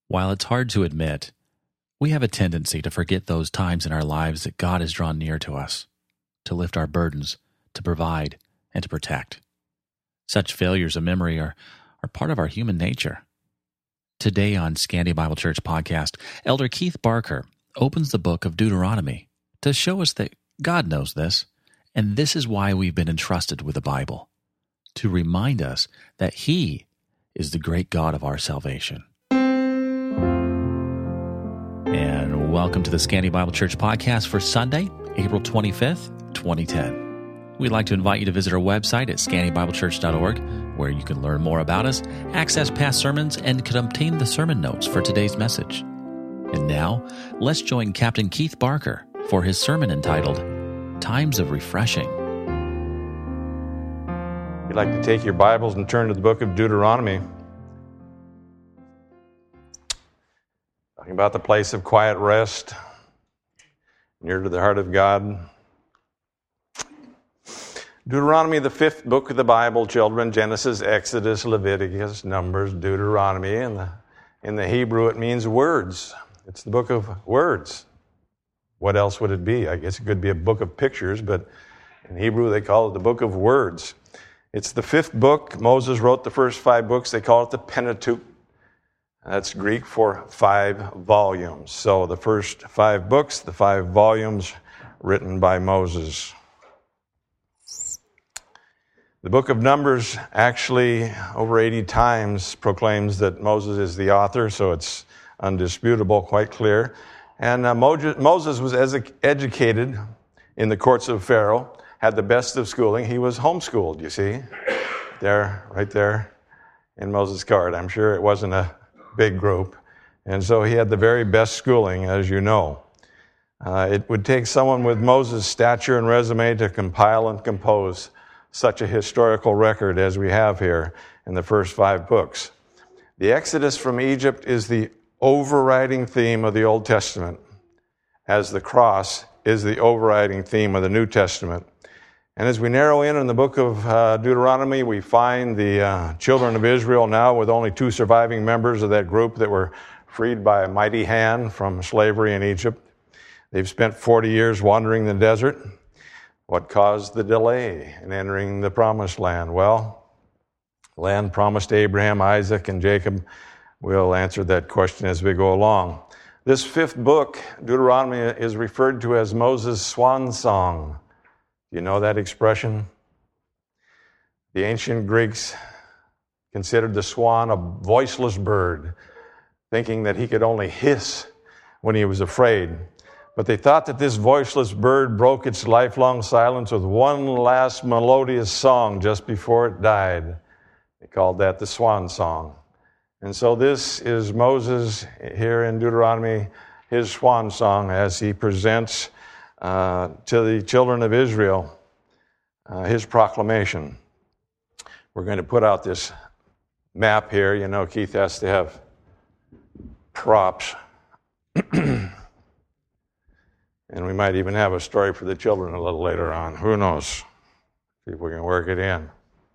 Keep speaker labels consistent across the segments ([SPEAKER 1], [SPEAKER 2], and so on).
[SPEAKER 1] While it's hard to admit, we have a tendency to forget those times in our lives that God has drawn near to us, to lift our burdens, to provide, and to protect. Such failures of memory are part of our human nature. Today on Scandia Bible Church Podcast, Elder Keith Barker opens the book of Deuteronomy to show us that God knows this, and this is why we've been entrusted with the Bible, to remind us that He is the great God of our salvation. And welcome to the Scandia Bible Church Podcast for Sunday, April 25th, 2010. We'd like to invite you to visit our website at scandiabiblechurch.org, where you can learn more about us, access past sermons, and can obtain the sermon notes for today's message. And now, let's join Captain Keith Barker for his sermon entitled, Times of Refreshing.
[SPEAKER 2] If you'd like to take your Bibles and turn to the book of Deuteronomy, talking about the place of quiet rest, near to the heart of God. Deuteronomy, the fifth book of the Bible, children. Genesis, Exodus, Leviticus, Numbers, Deuteronomy. In the Hebrew, it means words. It's the book of words. What else would it be? I guess it could be a book of pictures, but in Hebrew, they call it the book of words. It's the fifth book. Moses wrote the first 5 books. They call it the Pentateuch. That's Greek for 5 volumes. So the first 5 books, the 5 volumes written by Moses. The book of Numbers actually over 80 times proclaims that Moses is the author, so it's undisputable, quite clear. And Moses was educated in the courts of Pharaoh, had the best of schooling. He was homeschooled, you see, right there in Moses' card. I'm sure it wasn't a big group. And so he had the very best schooling, as you know. It would take someone with Moses' stature and resume to compile and compose such a historical record as we have here in the first 5 books. The Exodus from Egypt is the overriding theme of the Old Testament, as the cross is the overriding theme of the New Testament. And as we narrow in on the book of Deuteronomy, we find the children of Israel now with only 2 surviving members of that group that were freed by a mighty hand from slavery in Egypt. They've spent 40 years wandering the desert. What caused the delay in entering the promised land? Well, land promised to Abraham, Isaac, and Jacob. We'll answer that question as we go along. This 5th book, Deuteronomy, is referred to as Moses' swan song. Do you know that expression? The ancient Greeks considered the swan a voiceless bird, thinking that he could only hiss when he was afraid. But they thought that this voiceless bird broke its lifelong silence with one last melodious song just before it died. They called that the swan song. And so this is Moses here in Deuteronomy, his swan song, as he presents to the children of Israel his proclamation. We're going to put out this map here. You know, Keith has to have props. And we might even have a story for the children a little later on. Who knows? See if we can work it in.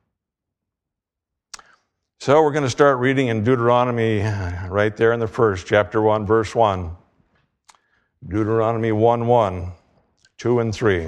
[SPEAKER 2] So we're going to start reading in Deuteronomy right there in the first, chapter 1, verse 1. Deuteronomy 1:1, 2 and 3.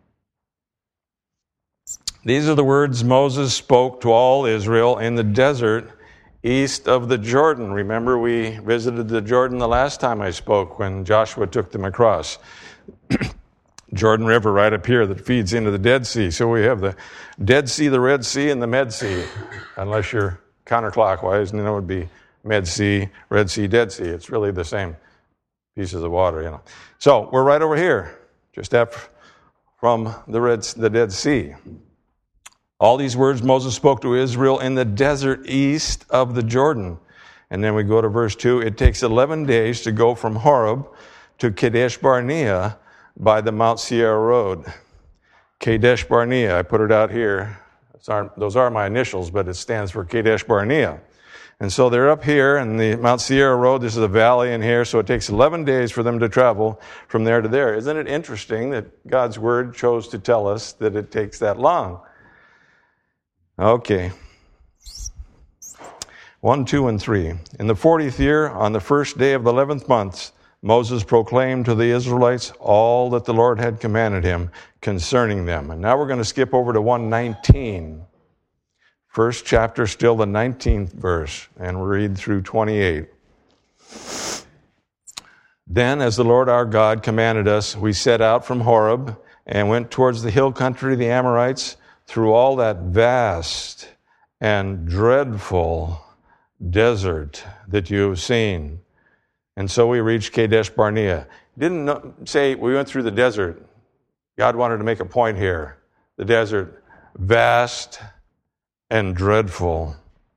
[SPEAKER 2] These are the words Moses spoke to all Israel in the desert east of the Jordan. Remember, we visited the Jordan the last time I spoke when Joshua took them across. Jordan River right up here that feeds into the Dead Sea. So we have the Dead Sea, the Red Sea, and the Med Sea. Unless you're counterclockwise, and then it would be Med Sea, Red Sea, Dead Sea. It's really the same pieces of water, you know. So we're right over here, just from the Dead Sea. All these words Moses spoke to Israel in the desert east of the Jordan. And then we go to verse 2. It takes 11 days to go from Horeb to Kadesh Barnea by the Mount Seir road. Kadesh Barnea, I put it out here. Those are my initials, but it stands for Kadesh Barnea. And so they're up here in the Mount Seir road. This is a valley in here, so it takes 11 days for them to travel from there to there. Isn't it interesting that God's word chose to tell us that it takes that long? Okay. 1, 2, and 3. In the 40th year, on the first day of the 11th month, Moses proclaimed to the Israelites all that the Lord had commanded him concerning them. And now we're going to skip over to 1:19. First chapter, still the 19th verse, and we'll read through 28. Then, as the Lord our God commanded us, we set out from Horeb and went towards the hill country of the Amorites through all that vast and dreadful desert that you have seen. And so we reached Kadesh Barnea. Didn't say we went through the desert. God wanted to make a point here. The desert, vast and dreadful.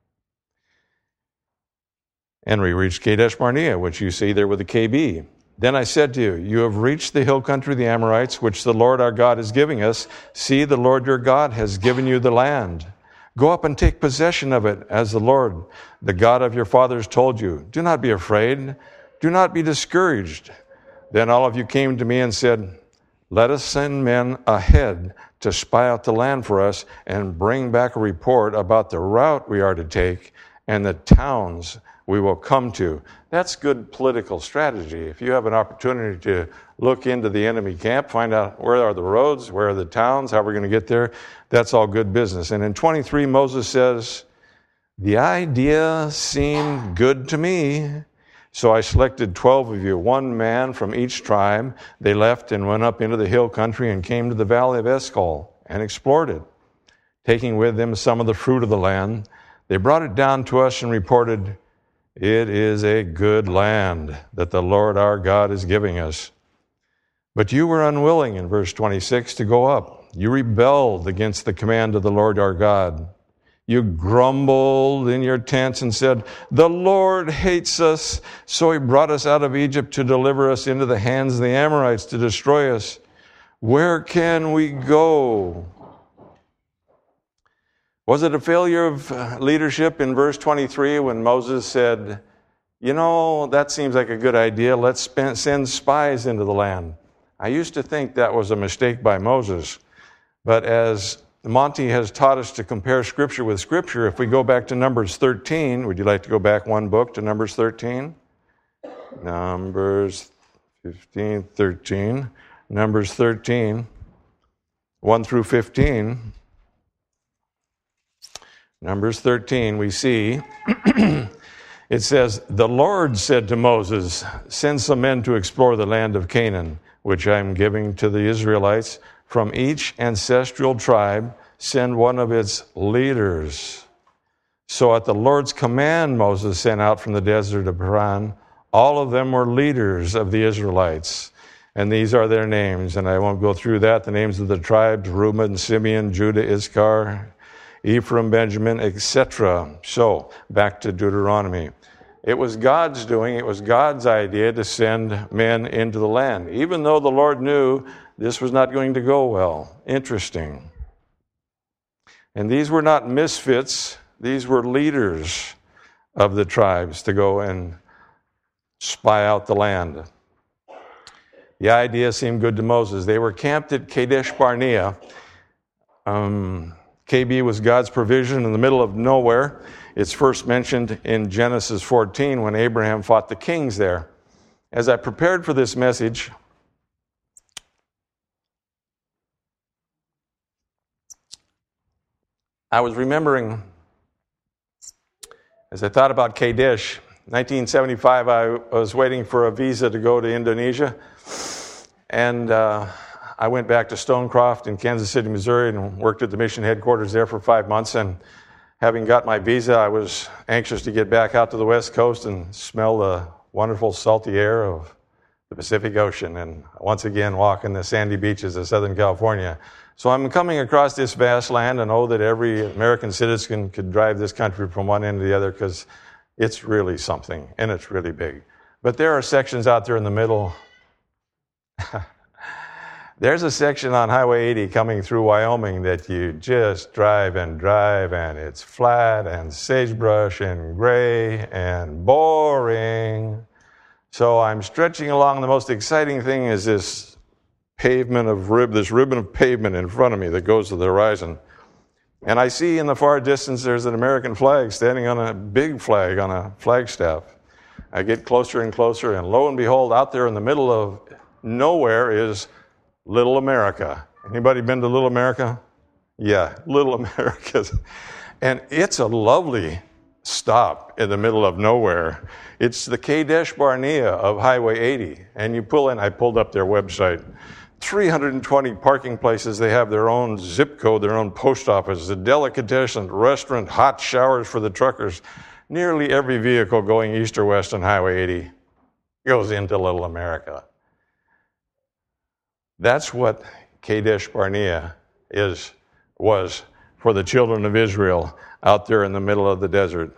[SPEAKER 2] And we reached Kadesh Barnea, which you see there with the KB. Then I said to you, you have reached the hill country of the Amorites, which the Lord our God is giving us. See, the Lord your God has given you the land. Go up and take possession of it, as the Lord, the God of your fathers, told you. Do not be afraid. Do not be discouraged. Then all of you came to me and said, let us send men ahead to spy out the land for us and bring back a report about the route we are to take and the towns we will come to. That's good political strategy. If you have an opportunity to look into the enemy camp, find out where are the roads, where are the towns, how we're going to get there, that's all good business. And in 23, Moses says, the idea seemed good to me. So I selected 12 of you, one man from each tribe. They left and went up into the hill country and came to the valley of Eshcol and explored it, taking with them some of the fruit of the land. They brought it down to us and reported, it is a good land that the Lord our God is giving us. But you were unwilling, in verse 26, to go up. You rebelled against the command of the Lord our God. You grumbled in your tents and said, the Lord hates us, so he brought us out of Egypt to deliver us into the hands of the Amorites to destroy us. Where can we go? Was it a failure of leadership in verse 23 when Moses said, that seems like a good idea. Let's send spies into the land. I used to think that was a mistake by Moses. But as Monty has taught us to compare Scripture with Scripture, if we go back to Numbers 13, would you like to go back one book to Numbers 13? Numbers 15, 13. Numbers 13, 1 through 15. Numbers 13, we see, it says, the Lord said to Moses, send some men to explore the land of Canaan, which I am giving to the Israelites. From each ancestral tribe, send one of its leaders. So at the Lord's command, Moses sent out from the desert of Paran. All of them were leaders of the Israelites. And these are their names, and I won't go through that. The names of the tribes, Reuben, Simeon, Judah, Issachar, Ephraim, Benjamin, etc. So, back to Deuteronomy. It was God's doing, it was God's idea to send men into the land, even though the Lord knew this was not going to go well. Interesting. And these were not misfits, these were leaders of the tribes to go and spy out the land. The idea seemed good to Moses. They were camped at Kadesh Barnea. KB was God's provision in the middle of nowhere. It's first mentioned in Genesis 14 when Abraham fought the kings there. As I prepared for this message, I was remembering, as I thought about Kadesh, 1975, I was waiting for a visa to go to Indonesia, and I went back to Stonecroft in Kansas City, Missouri, and worked at the mission headquarters there for 5 months. And having got my visa, I was anxious to get back out to the West Coast and smell the wonderful salty air of the Pacific Ocean and once again walk in the sandy beaches of Southern California. So I'm coming across this vast land and know that every American citizen could drive this country from one end to the other because it's really something and it's really big. But there are sections out there in the middle. There's a section on Highway 80 coming through Wyoming that you just drive, and it's flat and sagebrush and gray and boring. So I'm stretching along. The most exciting thing is this ribbon of pavement in front of me that goes to the horizon. And I see in the far distance there's an American flag standing on a big flag on a flagstaff. I get closer and closer, and lo and behold, out there in the middle of nowhere is Little America. Anybody been to Little America? Yeah, Little America. And it's a lovely stop in the middle of nowhere. It's the Kadesh Barnea of Highway 80. And you pull in, I pulled up their website, 320 parking places. They have their own zip code, their own post office, a delicatessen, restaurant, hot showers for the truckers. Nearly every vehicle going east or west on Highway 80 goes into Little America. That's what Kadesh Barnea was for the children of Israel out there in the middle of the desert.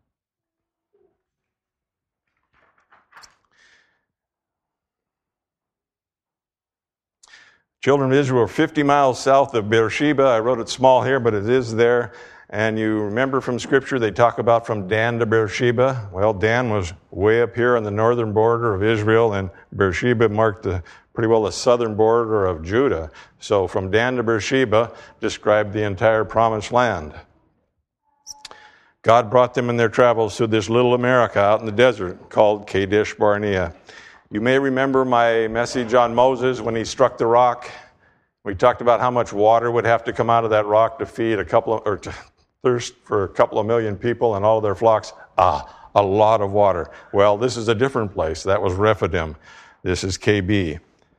[SPEAKER 2] Children of Israel were 50 miles south of Beersheba. I wrote it small here, but it is there. And you remember from Scripture, they talk about from Dan to Beersheba. Well, Dan was way up here on the northern border of Israel, and Beersheba marked pretty well the southern border of Judah. So from Dan to Beersheba described the entire promised land. God brought them in their travels to this little America out in the desert called Kadesh Barnea. You may remember my message on Moses when he struck the rock. We talked about how much water would have to come out of that rock to feed to thirst for a couple of million people and all their flocks. A lot of water. Well, this is a different place. That was Rephidim. This is KB.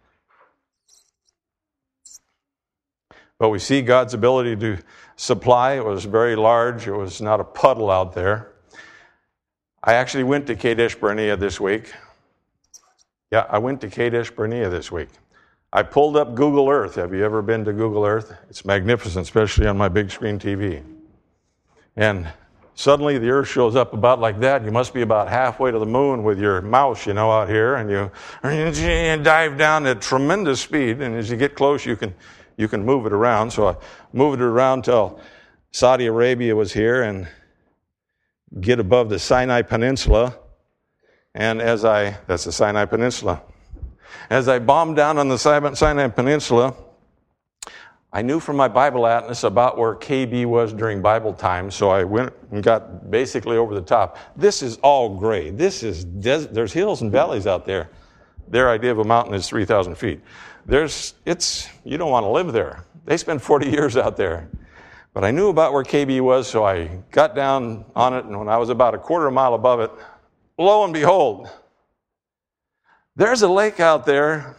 [SPEAKER 2] But we see God's ability to supply. It was very large. It was not a puddle out there. I actually went to Kadesh Barnea this week. Yeah, I went to Kadesh Barnea this week. I pulled up Google Earth. Have you ever been to Google Earth? It's magnificent, especially on my big screen TV. And suddenly the Earth shows up about like that. You must be about halfway to the moon with your mouse, out here, and you dive down at tremendous speed. And as you get close, you can move it around. So I moved it around till Saudi Arabia was here and get above the Sinai Peninsula. And that's the Sinai Peninsula. As I bombed down on the Sinai Peninsula, I knew from my Bible atlas about where KB was during Bible time, so I went and got basically over the top. This is all gray. There's hills and valleys out there. Their idea of a mountain is 3,000 feet. You don't want to live there. They spent 40 years out there. But I knew about where KB was, so I got down on it, and when I was about a quarter mile above it, lo and behold, there's a lake out there.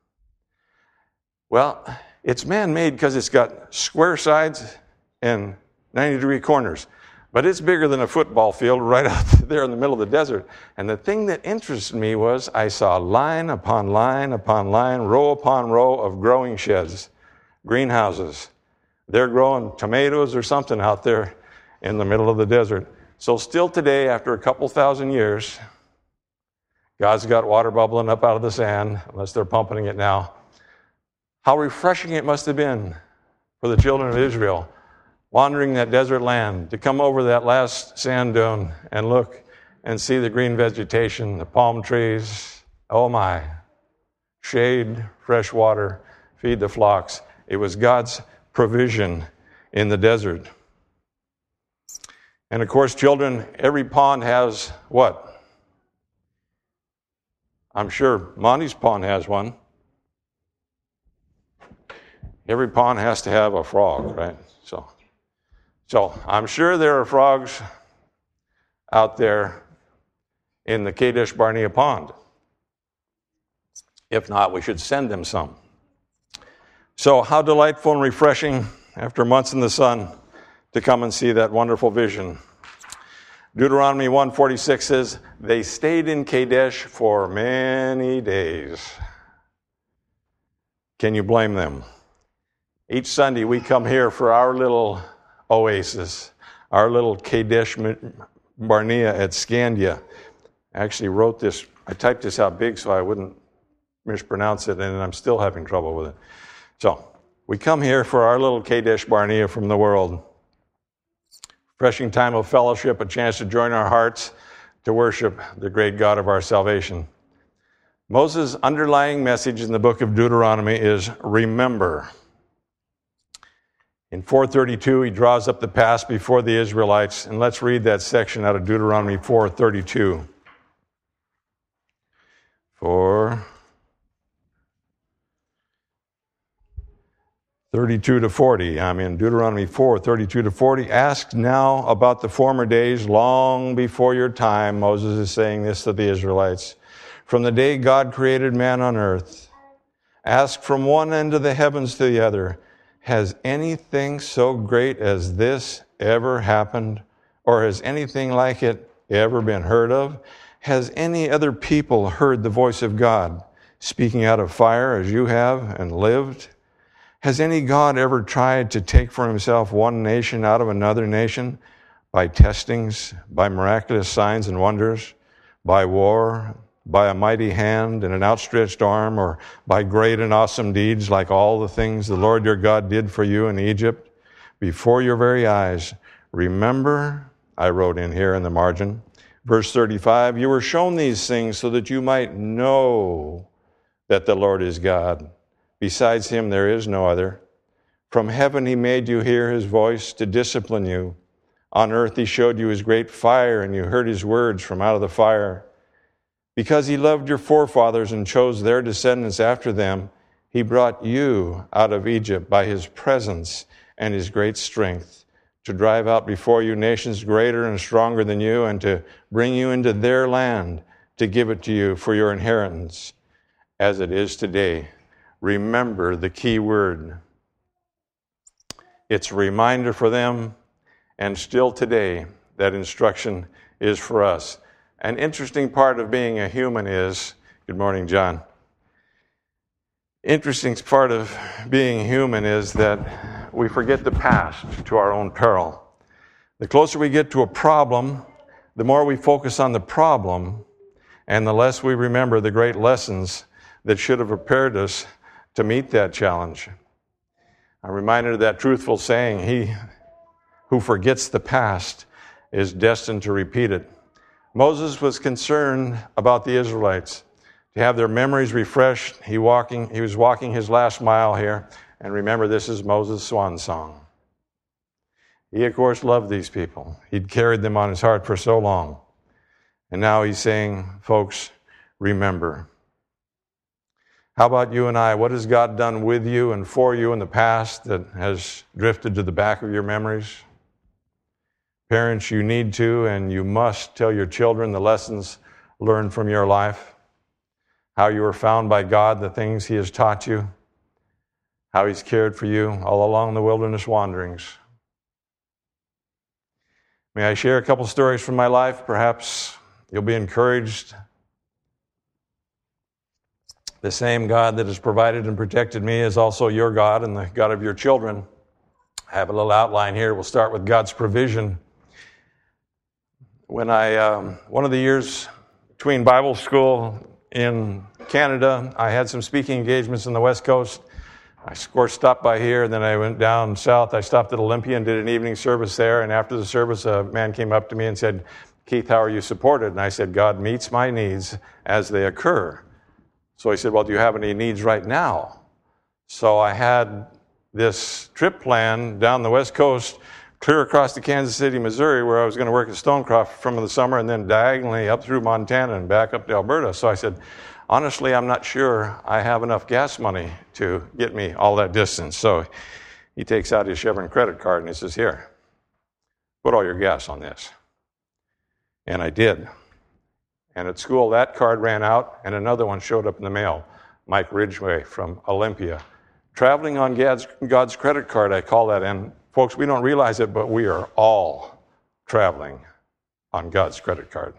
[SPEAKER 2] Well, it's man-made because it's got square sides and 90-degree corners. But it's bigger than a football field right out there in the middle of the desert. And the thing that interested me was I saw line upon line upon line, row upon row of growing sheds, greenhouses. They're growing tomatoes or something out there in the middle of the desert. So still today, after a couple thousand years, God's got water bubbling up out of the sand, unless they're pumping it now. How refreshing it must have been for the children of Israel, wandering that desert land, to come over that last sand dune and look and see the green vegetation, the palm trees. Oh my. Shade, fresh water, feed the flocks. It was God's provision in the desert. And of course, children, every pond has what? I'm sure Monty's pond has one. Every pond has to have a frog, right? So I'm sure there are frogs out there in the Kadesh Barnea pond. If not, we should send them some. So how delightful and refreshing after months in the sun to come and see that wonderful vision. Deuteronomy 1:46 says, they stayed in Kadesh for many days. Can you blame them? Each Sunday we come here for our little oasis, our little Kadesh Barnea at Scandia. I actually wrote this, I typed this out big so I wouldn't mispronounce it, and I'm still having trouble with it. So, we come here for our little Kadesh Barnea from the world. Refreshing time of fellowship, a chance to join our hearts to worship the great God of our salvation. Moses' underlying message in the book of Deuteronomy is remember. In 4:32, he draws up the past before the Israelites, and let's read that section out of Deuteronomy 4:32. 4:32 to 40. I'm in Deuteronomy 4:32 to 40. Ask now about the former days long before your time. Moses is saying this to the Israelites. From the day God created man on earth, ask from one end of the heavens to the other, has anything so great as this ever happened? Or has anything like it ever been heard of? Has any other people heard the voice of God speaking out of fire as you have and lived? Has any God ever tried to take for himself one nation out of another nation by testings, by miraculous signs and wonders, by war, by a mighty hand and an outstretched arm, or by great and awesome deeds like all the things the Lord your God did for you in Egypt before your very eyes? Remember, I wrote in here in the margin, verse 35, you were shown these things so that you might know that the Lord is God. Besides him there is no other. From heaven he made you hear his voice to discipline you. On earth he showed you his great fire, and you heard his words from out of the fire. Because he loved your forefathers and chose their descendants after them, he brought you out of Egypt by his presence and his great strength, to drive out before you nations greater and stronger than you, and to bring you into their land, to give it to you for your inheritance, as it is today. Remember the key word. It's a reminder for them, and still today, that instruction is for us. An interesting part of being a human is, good morning, John. Interesting part of being human is that we forget the past to our own peril. The closer we get to a problem, the more we focus on the problem, and the less we remember the great lessons that should have prepared us to meet that challenge. I'm reminded of that truthful saying, he who forgets the past is destined to repeat it. Moses was concerned about the Israelites, to have their memories refreshed. He was walking his last mile here. And remember, this is Moses' swan song. He, of course, loved these people. He'd carried them on his heart for so long. And now he's saying, folks, remember. How about you and I? What has God done with you and for you in the past that has drifted to the back of your memories? Parents, you need to and you must tell your children the lessons learned from your life, how you were found by God, the things he has taught you, how he's cared for you all along the wilderness wanderings. May I share a couple stories from my life? Perhaps you'll be encouraged. The same God that has provided and protected me is also your God and the God of your children. I have a little outline here. We'll start with God's provision. When one of the years between Bible school in Canada, I had some speaking engagements on the West Coast. I, of course, stopped by here, and then I went down south. I stopped at Olympia and did an evening service there, and after the service, a man came up to me and said, Keith, how are you supported? And I said, God meets my needs as they occur. So he said, well, do you have any needs right now? So I had this trip planned down the West Coast, clear across to Kansas City, Missouri, where I was going to work at Stonecroft from the summer, and then diagonally up through Montana and back up to Alberta. So I said, honestly, I'm not sure I have enough gas money to get me all that distance. So he takes out his Chevron credit card and he says, here, put all your gas on this. And I did. And at school, that card ran out, and another one showed up in the mail, Mike Ridgway from Olympia. Traveling on God's credit card, I call that. And folks, we don't realize it, but we are all traveling on God's credit card.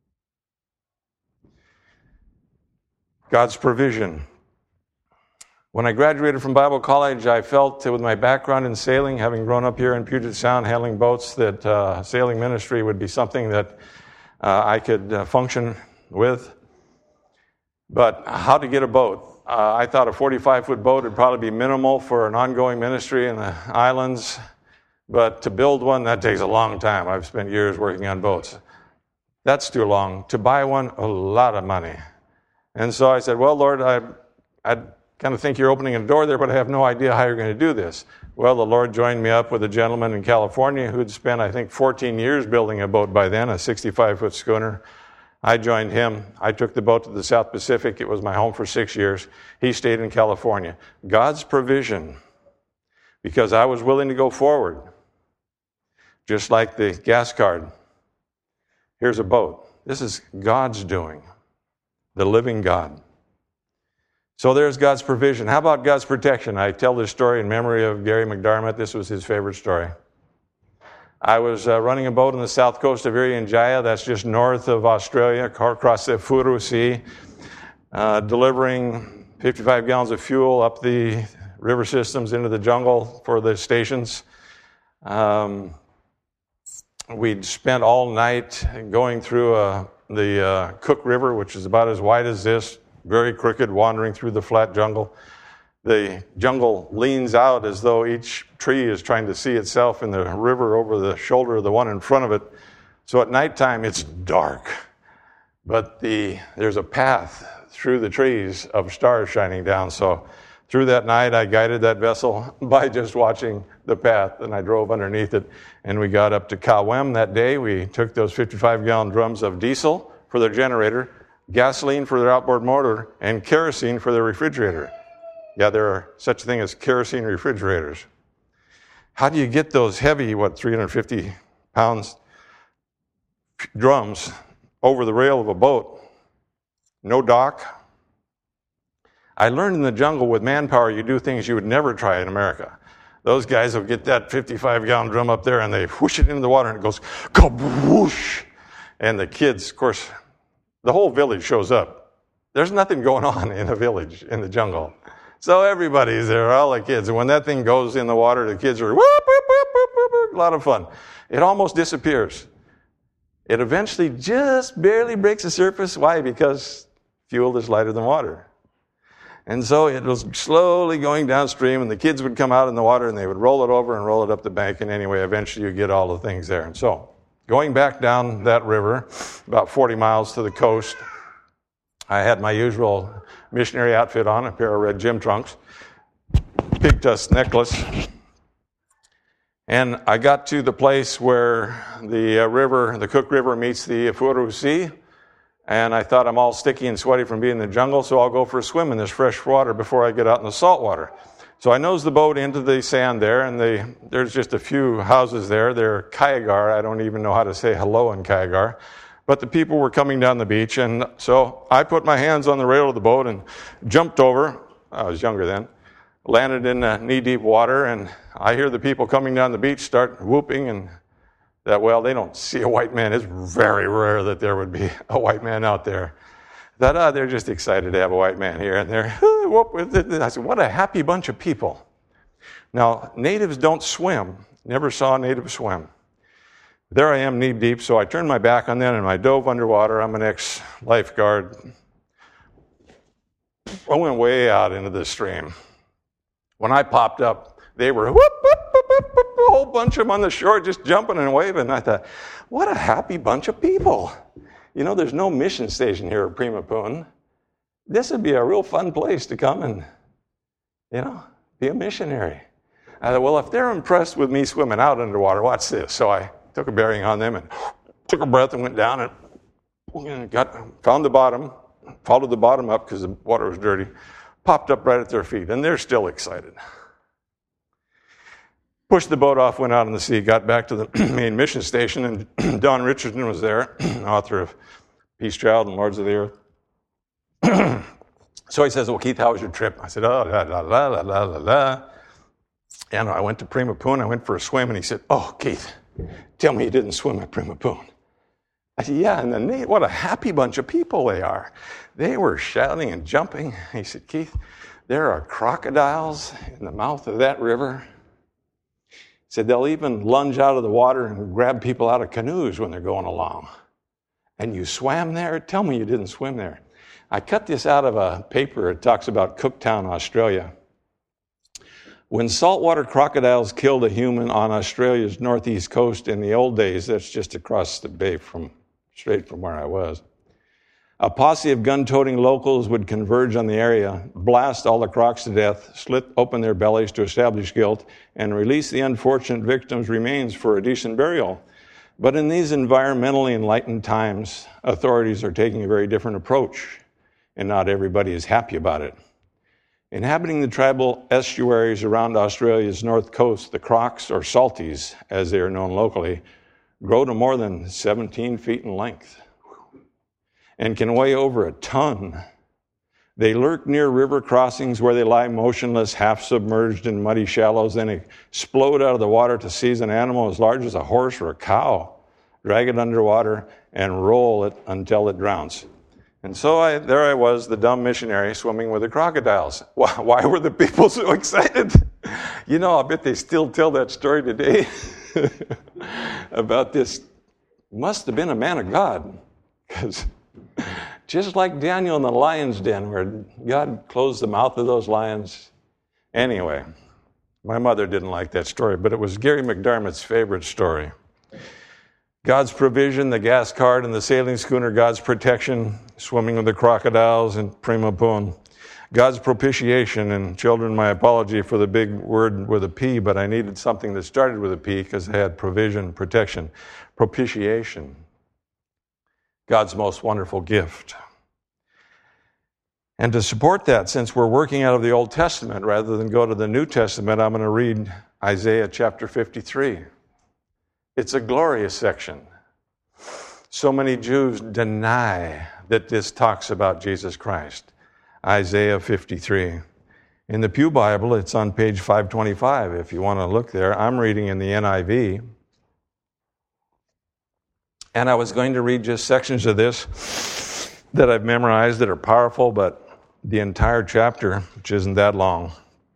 [SPEAKER 2] God's provision. When I graduated from Bible college, I felt with my background in sailing, having grown up here in Puget Sound handling boats, that sailing ministry would be something that I could function with. But how to get a boat? I thought a 45-foot boat would probably be minimal for an ongoing ministry in the islands. But to build one, that takes a long time. I've spent years working on boats. That's too long. To buy one, a lot of money. And so I said, well, Lord, I'd kind of think you're opening a door there, but I have no idea how you're going to do this. Well, the Lord joined me up with a gentleman in California who'd spent, I think, 14 years building a boat by then, a 65-foot schooner. I joined him. I took the boat to the South Pacific. It was my home for 6 years. He stayed in California. God's provision, because I was willing to go forward. Just like the gas card. Here's a boat. This is God's doing, the living God. So there's God's provision. How about God's protection? I tell this story in memory of Gary McDermott. This was his favorite story. I was running a boat on the south coast of Irian Jaya, that's just north of Australia, across the Furu Sea, delivering 55 gallons of fuel up the river systems into the jungle for the stations. We'd spent all night going through the Cook River, which is about as wide as this, very crooked, wandering through the flat jungle. The jungle leans out as though each tree is trying to see itself in the river over the shoulder of the one in front of it. So at nighttime, it's dark. But there's a path through the trees of stars shining down. So through that night, I guided that vessel by just watching the path, and I drove underneath it. And we got up to Kawem that day. We took those 55-gallon drums of diesel for their generator, gasoline for their outboard motor, and kerosene for their refrigerator. Yeah, there are such a thing as kerosene refrigerators. How do you get those heavy, 350 pounds drums over the rail of a boat? No dock. I learned in the jungle with manpower, you do things you would never try in America. Those guys will get that 55-gallon drum up there and they whoosh it into the water and it goes kaboosh. And the kids, of course, the whole village shows up. There's nothing going on in a village in the jungle. So everybody's there, all the kids. And when that thing goes in the water, the kids are whoop, whoop, whoop, whoop, whoop, whoop, a lot of fun. It almost disappears. It eventually just barely breaks the surface. Why? Because fuel is lighter than water. And so it was slowly going downstream, and the kids would come out in the water, and they would roll it over and roll it up the bank. And anyway, eventually you get all the things there. And so going back down that river, about 40 miles to the coast, I had my usual missionary outfit on, a pair of red gym trunks, pig tusk necklace, and I got to the place where the Cook River meets the Furu Sea, and I thought I'm all sticky and sweaty from being in the jungle, so I'll go for a swim in this fresh water before I get out in the salt water. So I nosed the boat into the sand there, and there's just a few houses there. They're Kaigar. I don't even know how to say hello in Kaigar. But the people were coming down the beach, and so I put my hands on the rail of the boat and jumped over. I was younger then. Landed in knee-deep water, and I hear the people coming down the beach start whooping, and they don't see a white man. It's very rare that there would be a white man out there. They're just excited to have a white man here, and they're whoop. I said, what a happy bunch of people. Now, natives don't swim. Never saw a native swim. There I am knee deep, so I turned my back on them and I dove underwater. I'm an ex-lifeguard. I went way out into the stream. When I popped up, they were whoop, whoop, whoop, whoop, whoop, a whole bunch of them on the shore just jumping and waving. And I thought, what a happy bunch of people. You know, there's no mission station here at Prima Poon. This would be a real fun place to come and, be a missionary. I thought, well, if they're impressed with me swimming out underwater, watch this. So I took a bearing on them and took a breath and went down and found the bottom, followed the bottom up because the water was dirty, popped up right at their feet, and they're still excited. Pushed the boat off, went out in the sea, got back to the main mission station, and Don Richardson was there, author of Peace Child and Lords of the Earth. So he says, well, Keith, how was your trip? I said, oh, la, la, la, la, la, la, la. And I went to Prima Poon, I went for a swim, and he said, oh, Keith, tell me you didn't swim at Prima Poon. I said, yeah, and what a happy bunch of people they are. They were shouting and jumping. He said, Keith, there are crocodiles in the mouth of that river. He said, they'll even lunge out of the water and grab people out of canoes when they're going along. And you swam there? Tell me you didn't swim there. I cut this out of a paper. It talks about Cooktown, Australia. When saltwater crocodiles killed a human on Australia's northeast coast in the old days, that's just across the bay straight from where I was, A posse of gun-toting locals would converge on the area, blast all the Crocs to death, slit open their bellies to establish guilt, and release the unfortunate victims' remains for a decent burial. But in these environmentally enlightened times, authorities are taking a very different approach, and not everybody is happy about it. Inhabiting the tribal estuaries around Australia's north coast, the Crocs, or salties, as they are known locally, grow to more than 17 feet in length and can weigh over a ton. They lurk near river crossings where they lie motionless, half submerged in muddy shallows, then explode out of the water to seize an animal as large as a horse or a cow, drag it underwater, and roll it until it drowns. And so there I was, the dumb missionary, swimming with the crocodiles. Why were the people so excited? You know, I bet they still tell that story today about this. Must have been a man of God, because just like Daniel in the lion's den, where God closed the mouth of those lions. Anyway, my mother didn't like that story, but it was Gary McDermott's favorite story. God's provision, the gas cart and the sailing schooner, God's protection, swimming with the crocodiles and Prima Poon. God's propitiation, and children, my apology for the big word with a P, but I needed something that started with a P because I had provision, protection, propitiation. God's most wonderful gift. And to support that, since we're working out of the Old Testament rather than go to the New Testament, I'm going to read Isaiah chapter 53. It's a glorious section. So many Jews deny that this talks about Jesus Christ. Isaiah 53. In the Pew Bible, it's on page 525 if you want to look there. I'm reading in the NIV. And I was going to read just sections of this that I've memorized that are powerful, but the entire chapter, which isn't that long,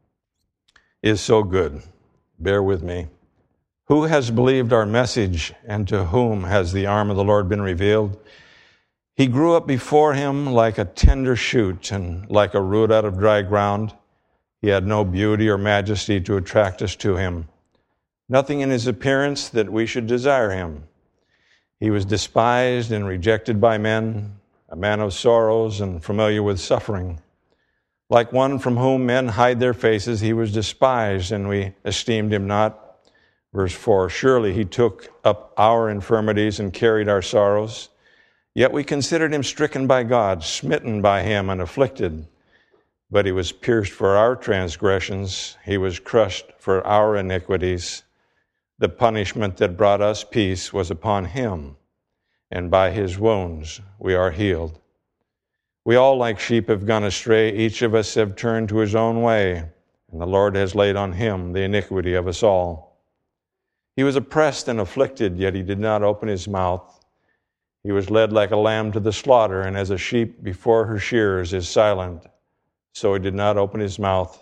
[SPEAKER 2] is so good. Bear with me. Who has believed our message, and to whom has the arm of the Lord been revealed? He grew up before him like a tender shoot and like a root out of dry ground. He had no beauty or majesty to attract us to him. Nothing in his appearance that we should desire him. He was despised and rejected by men, a man of sorrows and familiar with suffering. Like one from whom men hide their faces, he was despised, and we esteemed him not. Verse 4, surely he took up our infirmities and carried our sorrows. Yet we considered him stricken by God, smitten by him, and afflicted. But he was pierced for our transgressions. He was crushed for our iniquities. The punishment that brought us peace was upon him, and by his wounds we are healed. We all like sheep have gone astray. Each of us have turned to his own way, and the Lord has laid on him the iniquity of us all. He was oppressed and afflicted, yet he did not open his mouth. He was led like a lamb to the slaughter, and as a sheep before her shearers is silent, so he did not open his mouth.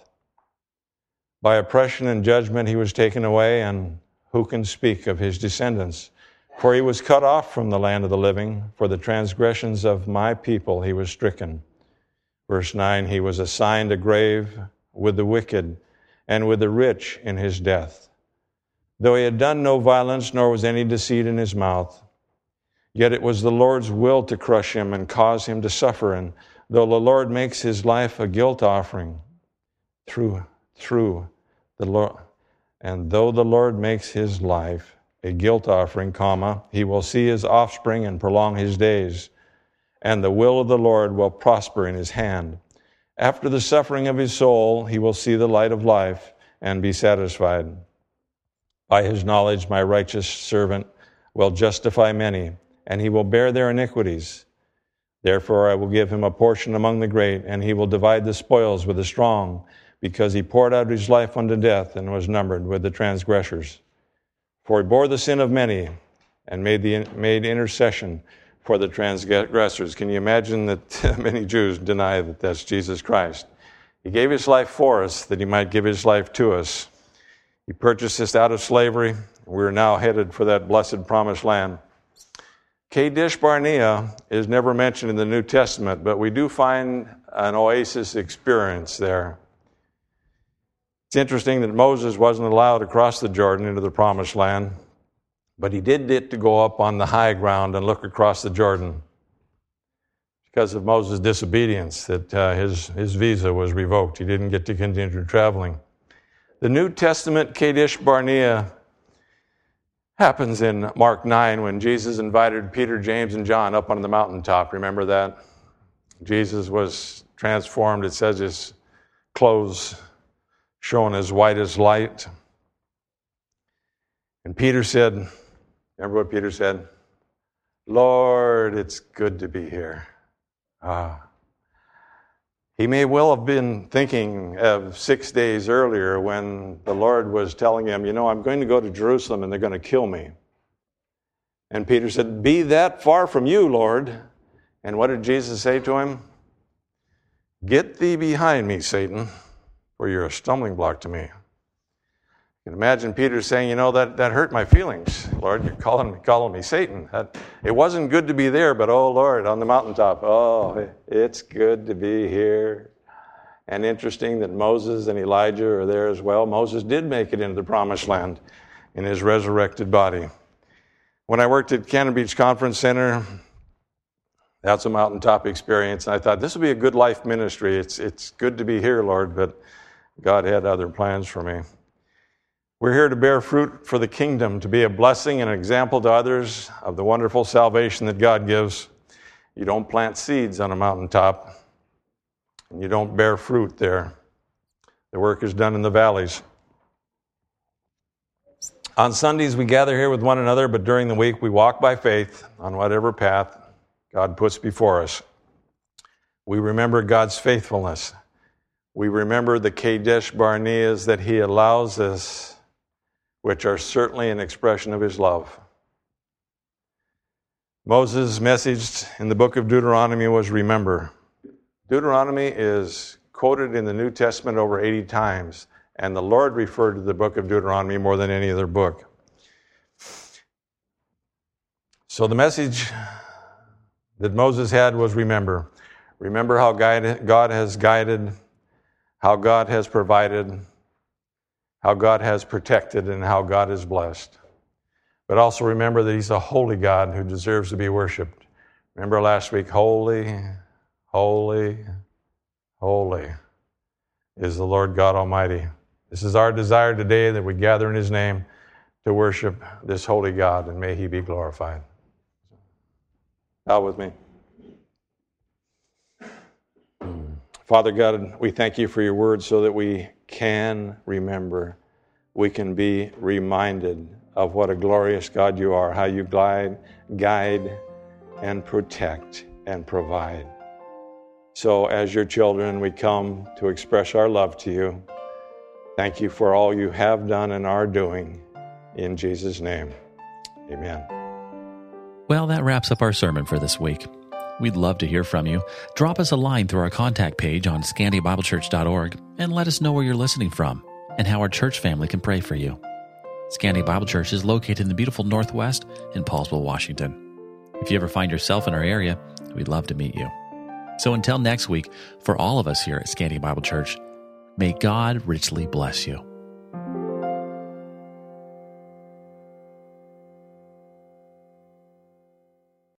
[SPEAKER 2] By oppression and judgment he was taken away, and who can speak of his descendants? For he was cut off from the land of the living. For the transgressions of my people he was stricken. Verse 9, he was assigned a grave with the wicked and with the rich in his death. Though he had done no violence, nor was any deceit in his mouth. Yet it was the Lord's will to crush him and cause him to suffer. And though the Lord makes his life a guilt offering, through the Lord, and though the Lord makes his life a guilt offering, he will see his offspring and prolong his days, and the will of the Lord will prosper in his hand. After the suffering of his soul, he will see the light of life and be satisfied. By his knowledge, my righteous servant will justify many, and he will bear their iniquities. Therefore, I will give him a portion among the great, and he will divide the spoils with the strong, because he poured out his life unto death and was numbered with the transgressors. For he bore the sin of many and made intercession for the transgressors. Can you imagine that many Jews deny that that's Jesus Christ? He gave his life for us that he might give his life to us. He purchased us out of slavery. We're now headed for that blessed promised land. Kadesh Barnea is never mentioned in the New Testament, but we do find an oasis experience there. It's interesting that Moses wasn't allowed to cross the Jordan into the promised land, but he did get to go up on the high ground and look across the Jordan. because of Moses' disobedience that his visa was revoked. He didn't get to continue traveling. The New Testament Kadesh Barnea happens in Mark 9 when Jesus invited Peter, James, and John up on the mountaintop. Remember that? Jesus was transformed. It says his clothes shone as white as light. And Peter said, remember what Peter said? Lord, it's good to be here. He may well have been thinking of 6 days earlier when the Lord was telling him, I'm going to go to Jerusalem and they're going to kill me. And Peter said, be that far from you, Lord. And what did Jesus say to him? Get thee behind me, Satan, for you're a stumbling block to me. You can imagine Peter saying, that hurt my feelings, Lord. You're calling me Satan. It wasn't good to be there, but oh, Lord, on the mountaintop, oh, it's good to be here. And interesting that Moses and Elijah are there as well. Moses did make it into the promised land in his resurrected body. When I worked at Cannon Beach Conference Center, that's a mountaintop experience. And I thought, this will be a good life ministry. It's good to be here, Lord, but God had other plans for me. We're here to bear fruit for the kingdom, to be a blessing and an example to others of the wonderful salvation that God gives. You don't plant seeds on a mountaintop, and you don't bear fruit there. The work is done in the valleys. On Sundays, we gather here with one another, but during the week, we walk by faith on whatever path God puts before us. We remember God's faithfulness. We remember the Kadesh Barneas that He allows us, which are certainly an expression of His love. Moses' message in the book of Deuteronomy was remember. Deuteronomy is quoted in the New Testament over 80 times, and the Lord referred to the book of Deuteronomy more than any other book. So the message that Moses had was remember. Remember how God has guided, how God has provided, how God has protected, and how God has blessed. But also remember that He's a holy God who deserves to be worshiped. Remember last week, holy, holy, holy is the Lord God Almighty. This is our desire today that we gather in His name to worship this holy God, and may He be glorified. Bow with me. Father God, we thank You for Your word so that we can remember. We can be reminded of what a glorious God You are, how You guide, and protect and provide. So as Your children, we come to express our love to You. Thank You for all You have done and are doing. In Jesus' name, amen.
[SPEAKER 1] Well, that wraps up our sermon for this week. We'd love to hear from you. Drop us a line through our contact page on ScandyBibleChurch.org and let us know where you're listening from and how our church family can pray for you. Scandy Bible Church is located in the beautiful Northwest in Paulsville, Washington. If you ever find yourself in our area, we'd love to meet you. So until next week, for all of us here at Scandy Bible Church, may God richly bless you.